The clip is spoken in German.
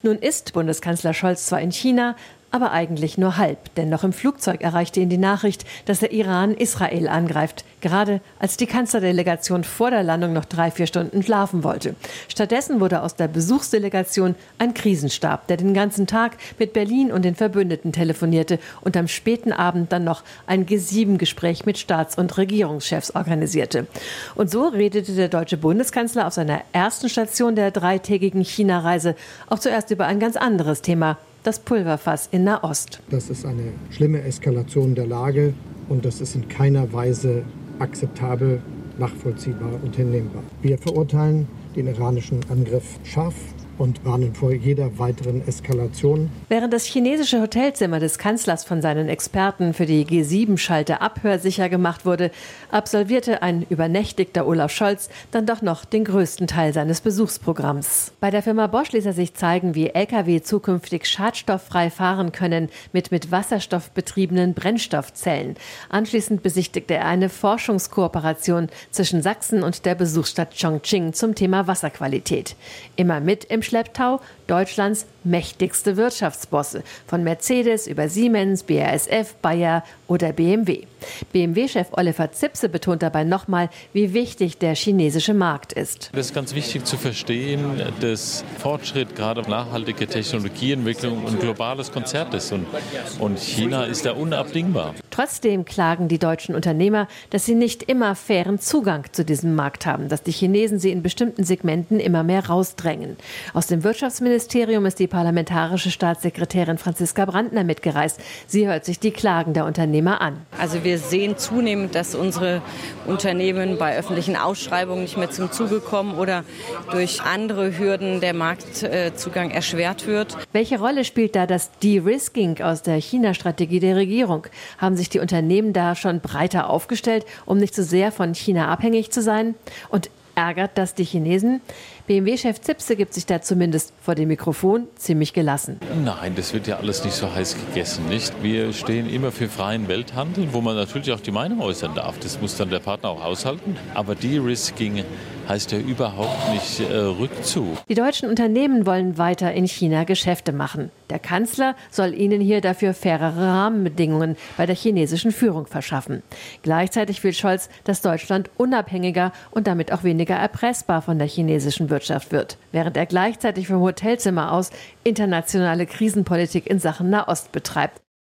Nun ist Bundeskanzler Scholz zwar in China, aber eigentlich nur halb, denn noch im Flugzeug erreichte ihn die Nachricht, dass der Iran Israel angreift, gerade als die Kanzlerdelegation vor der Landung noch 3-4 Stunden schlafen wollte. Stattdessen wurde aus der Besuchsdelegation ein Krisenstab, der den ganzen Tag mit Berlin und den Verbündeten telefonierte und am späten Abend dann noch ein G7-Gespräch mit Staats- und Regierungschefs organisierte. Und so redete der deutsche Bundeskanzler auf seiner ersten Station der 3-tägigen China-Reise auch zuerst über ein ganz anderes Thema: das Pulverfass in Nahost. Das ist eine schlimme Eskalation der Lage und das ist in keiner Weise akzeptabel, nachvollziehbar und hinnehmbar. Wir verurteilen den iranischen Angriff scharf und warnen vor jeder weiteren Eskalation. Während das chinesische Hotelzimmer des Kanzlers von seinen Experten für die G7-Schalte abhörsicher gemacht wurde, absolvierte ein übernächtigter Olaf Scholz dann doch noch den größten Teil seines Besuchsprogramms. Bei der Firma Bosch ließ er sich zeigen, wie Lkw zukünftig schadstofffrei fahren können mit Wasserstoff betriebenen Brennstoffzellen. Anschließend besichtigte er eine Forschungskooperation zwischen Sachsen und der Besuchsstadt Chongqing zum Thema Wasserqualität. Immer mit im Schlepptau Deutschlands mächtigste Wirtschaftsbosse, von Mercedes über Siemens, BASF, Bayer oder BMW. BMW-Chef Oliver Zipse betont dabei nochmal, wie wichtig der chinesische Markt ist. Das ist ganz wichtig zu verstehen, dass Fortschritt, gerade nachhaltige Technologieentwicklung, ein globales Konzert ist. Und China ist da unabdingbar. Trotzdem klagen die deutschen Unternehmer, dass sie nicht immer fairen Zugang zu diesem Markt haben, dass die Chinesen sie in bestimmten Segmenten immer mehr rausdrängen. Aus dem Wirtschaftsministerium ist die parlamentarische Staatssekretärin Franziska Brandner mitgereist. Sie hört sich die Klagen der Unternehmer an. Also wir sehen zunehmend, dass unsere Unternehmen bei öffentlichen Ausschreibungen nicht mehr zum Zuge kommen oder durch andere Hürden der Marktzugang erschwert wird. Welche Rolle spielt da das De-Risking aus der China-Strategie der Regierung? Haben sich die Unternehmen da schon breiter aufgestellt, um nicht so sehr von China abhängig zu sein? Und ärgert das die Chinesen? BMW-Chef Zipse gibt sich da zumindest vor dem Mikrofon ziemlich gelassen. Nein, das wird ja alles nicht so heiß gegessen, nicht? Wir stehen immer für freien Welthandel, wo man natürlich auch die Meinung äußern darf. Das muss dann der Partner auch aushalten. Aber De-Risking heißt ja überhaupt nicht Rückzug. Die deutschen Unternehmen wollen weiter in China Geschäfte machen. Der Kanzler soll ihnen hier dafür fairere Rahmenbedingungen bei der chinesischen Führung verschaffen. Gleichzeitig will Scholz, dass Deutschland unabhängiger und damit auch weniger erpressbar von der chinesischen Wirtschaft wird, während er gleichzeitig vom Hotelzimmer aus internationale Krisenpolitik in Sachen Nahost betreibt.